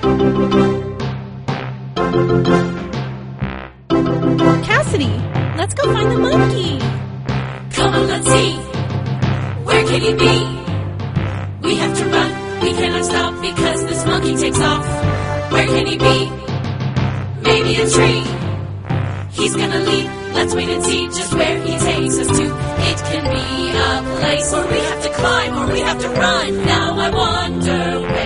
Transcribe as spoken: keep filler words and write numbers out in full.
Cassidy, let's go find the monkey. Come on, let's see. Where can he be? We have to run. We cannot stop because this monkey takes off. Where can he be? Maybe a tree. He's gonna leap. Let's wait and see just where he takes us to. It can be a place where we have to climb or we have to run. Now I wonder where